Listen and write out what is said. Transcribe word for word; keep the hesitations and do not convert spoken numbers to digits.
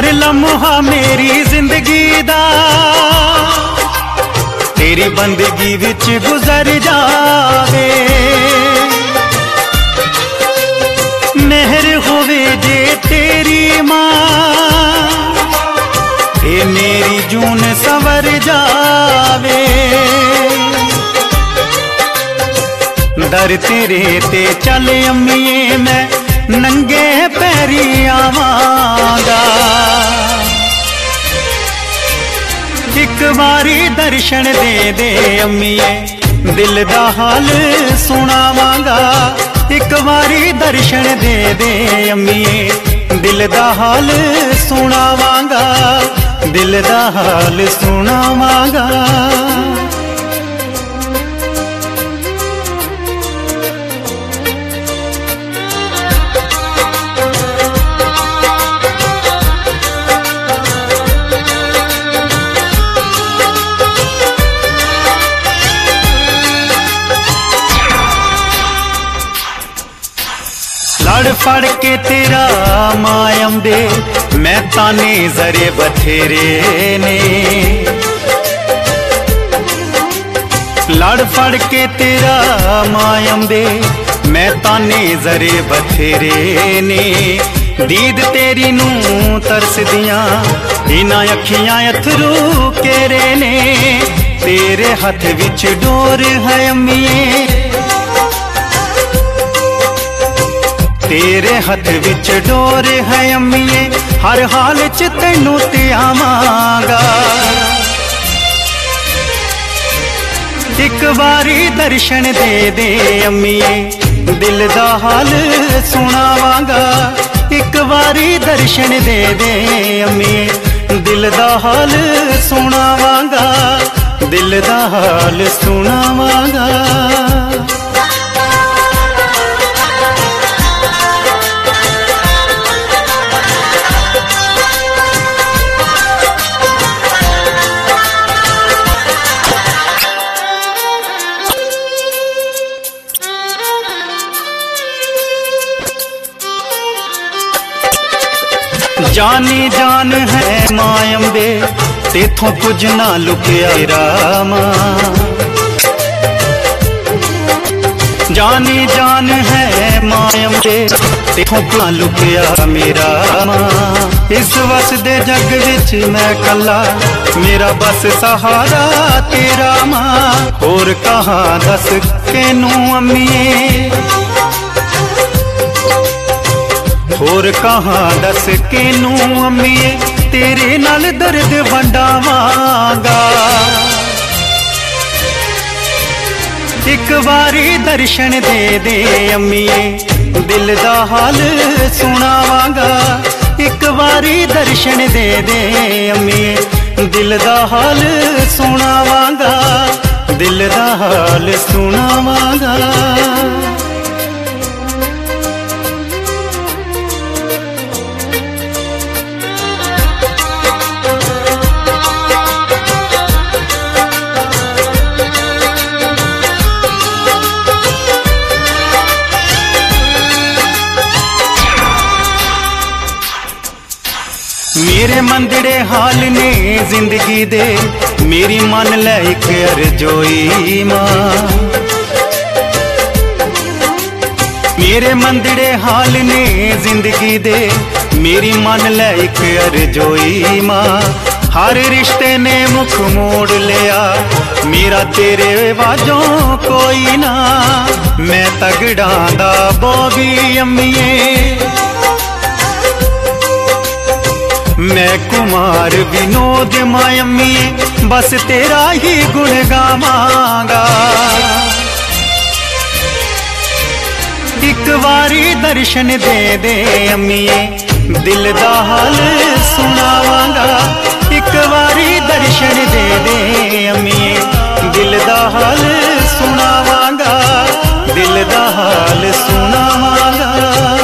हर लम्हा मेरी जिंदगी दा तेरी बंदगी विच गुजर जावे। मेहर होवे जे तेरी मां ए मेरी जून संवर जावे। दर तेरे ते चल अम्मीए मैं नंगे पैरी आवांगा। एक बारी दर्शन दे दे अम्मीए दिल दा हाल सुनावांगा। एक बारी दर्शन दे दे अम्मीए दिल दा हाल सुनावांगा। दिल दा हाल सुनावांगा। लड़ फड़ के तेरा मायम दे मैं ताने जरे बथेरे ने। लड़ फड़ के तेरा मायम दे मैं ताने जरे बथेरे ने। दीद तेरी नू तरस दियां इना अखियां अथरू केरे ने। तेरे हथ विच डोर है अम्मीए तेरे हथ विच डोर है अम्मीए हर हाल च तैनू ते आवांगा। एक बारी दर्शन दे दे अम्मीए दिल दा हाल सुनावांगा। एक बारी दर्शन दे दे अम्मीए दिल दा हाल सुनावांगा। दिल दा हाल सुनावांगा। जानी जान है मायम दे तेथों कुछ ना लुकिया रामा। जानी जान है मायम दे तेथों कुछ ना लुकिया मेरा मां। इस वस दे जग विच मैं कला मेरा बस सहारा तेरा मां। और कहाँ दस केनू अम्मीए और कहाँ दस केनू अम्मीए तेरे नाल दर्द वंडावांगा। एक बारी दर्शन दे दे अम्मीए दिल दा हाल सुनावांगा। एक बारी दर्शन दे दे अम्मीए दिल दा हाल सुनावांगा। दिल दा हाल सुनावांगा। मेरे मंदड़े हाल ने जिंदगी दे मेरी मन ले एक अर्जोई मां। मेरे मंदड़े हाल ने जिंदगी दे मेरी मन ले एक अर्जोई मां। हर रिश्ते ने मुख मोड़ लिया मेरा तेरे वाजों कोई ना। मैं तगड़ा दा बोवी अम्मीए मैं कुमार विनोद मायम्मीए बस तेरा ही गुण गावांगा। एक बारी दर्शन दे दे अम्मीए दिल दा हाल सुनावांगा। एक बारी दर्शन दे दे अम्मीए दिल दा हाल सुनावांगा। दिल दा हाल सुनावांगा।